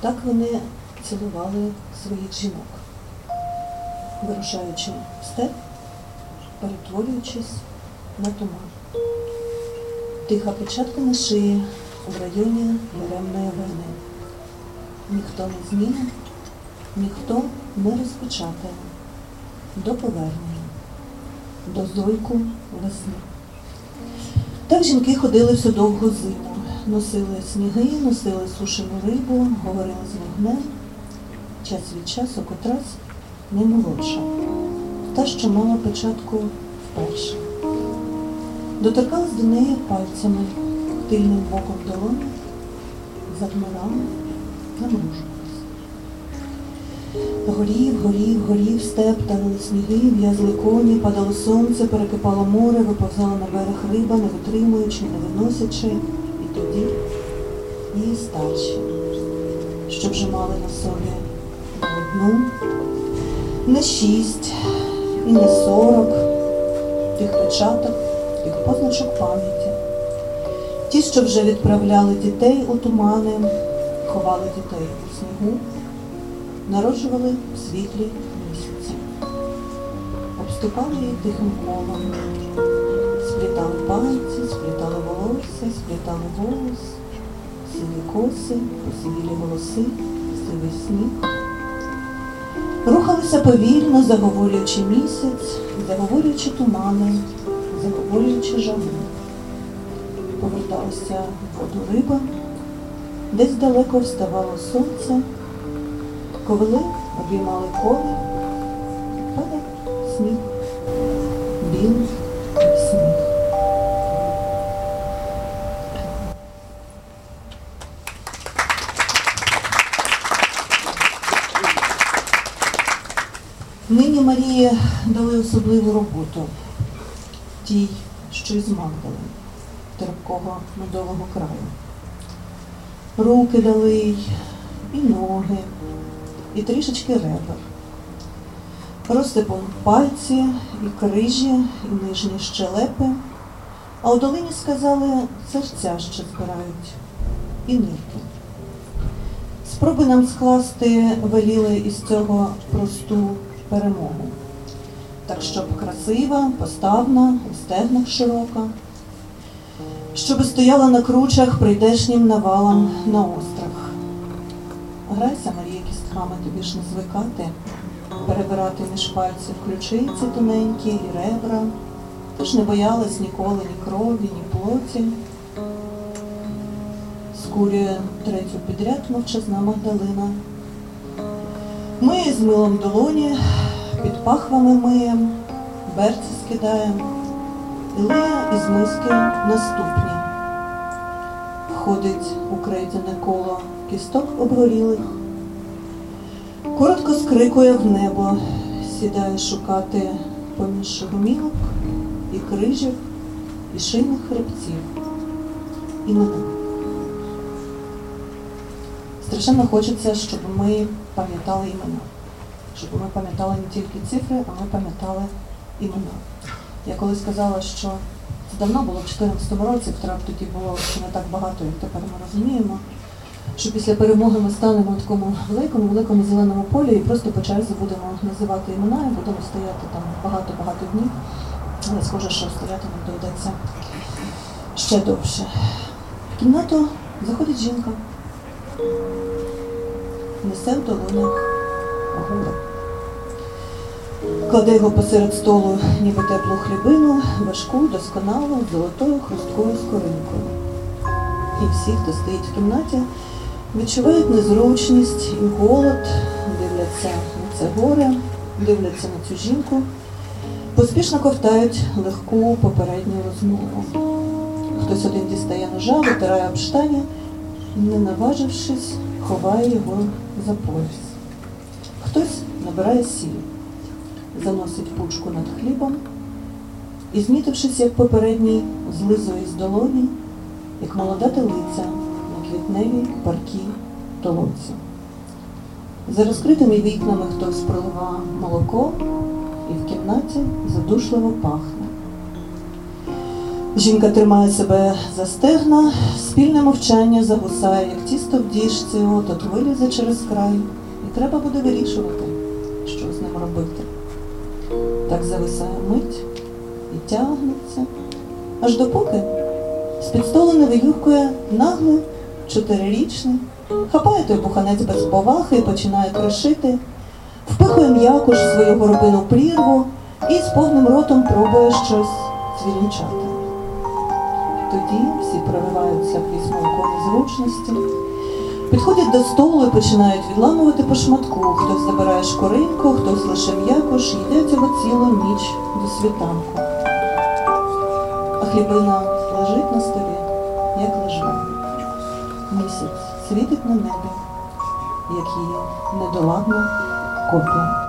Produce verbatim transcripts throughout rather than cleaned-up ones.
Так вони цілували своїх жінок, вирушаючи в степ, перетворюючись на туман. Тиха печатка на шиї в районі Яремної вени. Ніхто не зміни, ніхто не розпечатає до повернення, до зойку весни. Так жінки ходили всю довгу зиму, носили сніги, носили сушену рибу, говорили з вогнем, час від часу котрась наймолодша, та, що мала печатку вперше. Доторкалась до неї пальцями, тильним боком долоні, завмирала, намружувалась. Горів, горів, горів степ, танули сніги, в'язли коні, падало сонце, перекипало море, виповзала на берег риба, не витримуючи, не виносячи, і тоді її старші, що вже мали на собі не одну, не шість і не сорок тих печаток, тих позначок пам'яті. Ті, що вже відправляли дітей у тумани, ховали дітей у снігу, народжували в світлі місяці, обступали її тихим колом, сплітали пальці, сплітали волосся, сплітали голос, сиві коси, посивілі голоси, сивий сніг. Рухалися повільно, заговорюючи місяць, заговорюючи тумани, заговорюючи жагу. Поверталася в воду риба, десь далеко вставало сонце, ковили обіймали коли, падав сніг, білий сніг. Нині Марії дали особливу роботу тій, що із Магдалин, терпкого медового краю. Руки дали й, і ноги, і трішечки ребер. Розсипом пальці, і крижі, і нижні щелепи, а у долині, сказали, серця ще збирають, і нирки. Спроби нам скласти веліли із цього просту перемогу. Так, щоб красива, поставна, у стегнах широка, щоби стояла на кручах прийдешнім навалам на острах. Грайся, Марія, кістками, тобі ж не звикати, перебирати між пальців ключиці тоненькі і ребра. Ти ж не боялась ніколи ні крові, ні плоті. Скурює третю підряд мовчазна Магдалина. Ми з милом долоні, під пахвами миєм, берці скидаєм, і лиє із миски наступні. Входить у крейдяне коло кісток обгорілих, коротко скрикує в небо, сідає шукати поміж гумілок і крижів, і шийних хребців, і мене. Страшенно хочеться, щоб ми пам'ятали імена. Щоб ми пам'ятали не тільки цифри, а ми пам'ятали імена. Я колись сказала, що це давно було, в чотирнадцятому році, втрат тоді було ще не так багато, як тепер ми розуміємо, що після перемоги ми станемо в такому великому, великому зеленому полі і просто по черзі будемо називати імена і будемо стояти там багато-багато днів. Але схоже, що стояти нам доведеться ще довше. В кімнату заходить жінка. Несе в долонях горе. Кладе його посеред столу, ніби теплу хлібину, важку, досконалу, золотою хрусткою скоринкою. І всі, хто стоїть в кімнаті, відчувають незручність і голод, дивляться на це горе, дивляться на цю жінку, поспішно ковтають легку попередню розмову. Хтось один дістає ножа, витирає об штані, не наважившись, ховає його за пояс. Хтось набирає сіль, заносить пучку над хлібом і, змітившись, як попередній, злизує з долоні, як молода телиця на квітневій паркій толоці. За розкритими вікнами хтось проливає молоко, і в кімнаті задушливо пахне. Жінка тримає себе за стегна, спільне мовчання загусає, як тісто в діжці, от-от вилізе через край. І треба буде вирішувати, що з ним робити. Так зависає мить і тягнеться, аж допоки з-під столу не вилюхкує наглий чотирирічний, хапає той буханець без поваги і починає кришити, впихує м'якуш в свою горобину прірву і з повним ротом пробує щось цвірінчати. Тоді всі прориваються крізь молоко незручності, підходять до столу і починають відламувати по шматку. Хтось забирає шкоринку, хтось лише м'якуш, їдять його цілу ніч до світанку. А хлібина лежить на столі, як лежала. Місяць світить на небі, як її недоладна копія.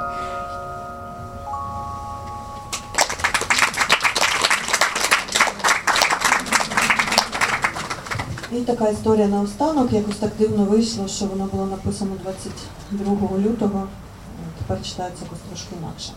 І така історія наостанок, якось так дивно вийшло, що воно було написано двадцять другого лютого, тепер читається якось трошки інакше.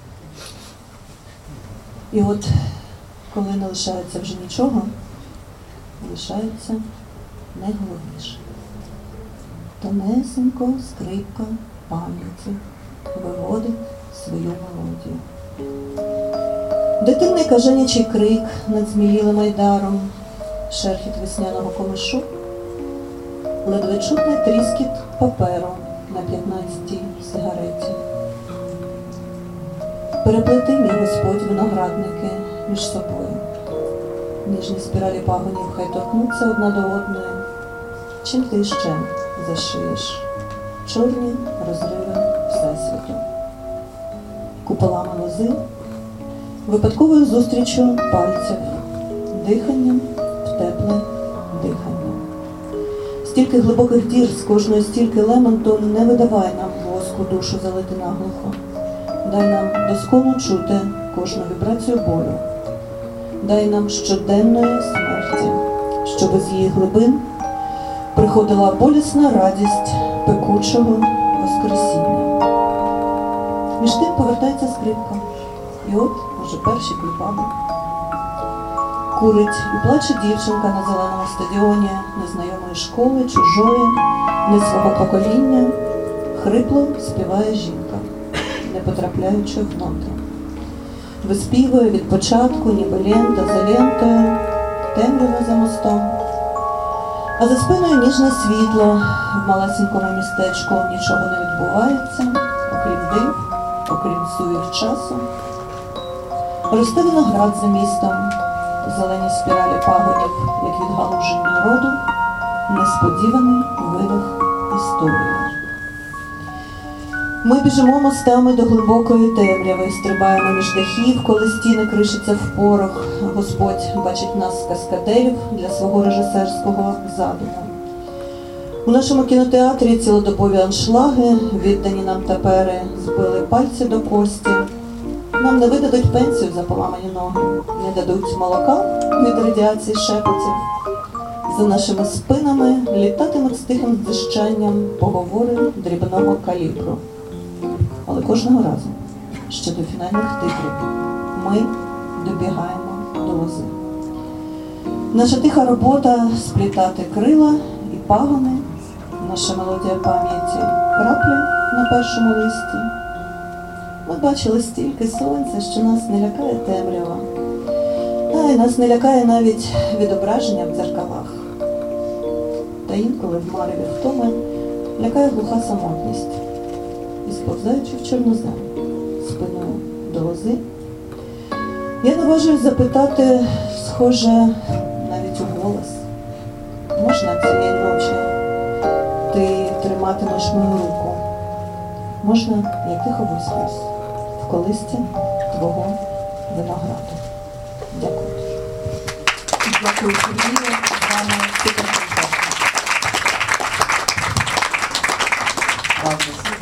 І от, коли не лишається вже нічого, лишається найголовніше. Тонесенько скрипка пам'яті виводить свою мелодію. Дитинний кажанячий крик над зміїлим айдаром, шерхіт весняного комишу, ледве чутний тріскіт паперу на п'ятнадцятій сигареті. Переплети, мій Господь, виноградники між собою. Ніжні спіралі пагонів хай торкнуться одна до одної. Чим ти ще зашиєш чорні розриви Всесвіту? Куполами лози, випадковою зустрічю пальців, диханням в тепле дихання. Стільки глибоких дір з кожної стільки лементу, не видавай нам воску душу залити наглухо. Дай нам доскону чути кожну вібрацію болю. Дай нам щоденної смерті, щоб з її глибин приходила болісна радість пекучого воскресіння. Між тим повертається скрипка, і от уже перші кліпами. Курить і плаче дівчинка на зеленому стадіоні незнайомої школи, чужої, не свого покоління. Хрипло співає жінка, не потрапляючи в ноти. Виспівує від початку, ніби лента за лентою, темрява за мостом. А за спиною ніжне світло, в малесенькому містечку нічого не відбувається, окрім див, окрім сувір часу. Росте виноград за містом, зелені спіралі пагонів, як відгалуження роду, несподіваний видих історії. Ми біжимо мостами до глибокої темряви, стрибаємо між дахів, коли стіни кришаться в порох. Господь бачить нас каскадерів для свого режисерського задуму. У нашому кінотеатрі цілодобові аншлаги, віддані нам тапери, збили пальці до кості. Нам не видадуть пенсію за поламані ноги, не дадуть молока від радіації шепотів. За нашими спинами літатимуть з тихим дзижчанням поговори дрібного калібру. Але кожного разу, ще до фінальних титрів, ми добігаємо до лози. Наша тиха робота – сплітати крила і пагони, наша мелодія пам'яті – краплі на першому листі. Ми бачили стільки сонця, що нас не лякає темрява, а й нас не лякає навіть відображення в дзеркалах. Та інколи в мареві втоми лякає глуха самотність. І сповзаючи в чорнозем спиною до лози, я наважуюсь запитати, схоже, навіть у голос: можна цієї ночі ти триматимеш мою руку? Можна я тихо висплюсь в колисці твого винограду? Дякую. Дякую, Сергію. З вами супер. Правда.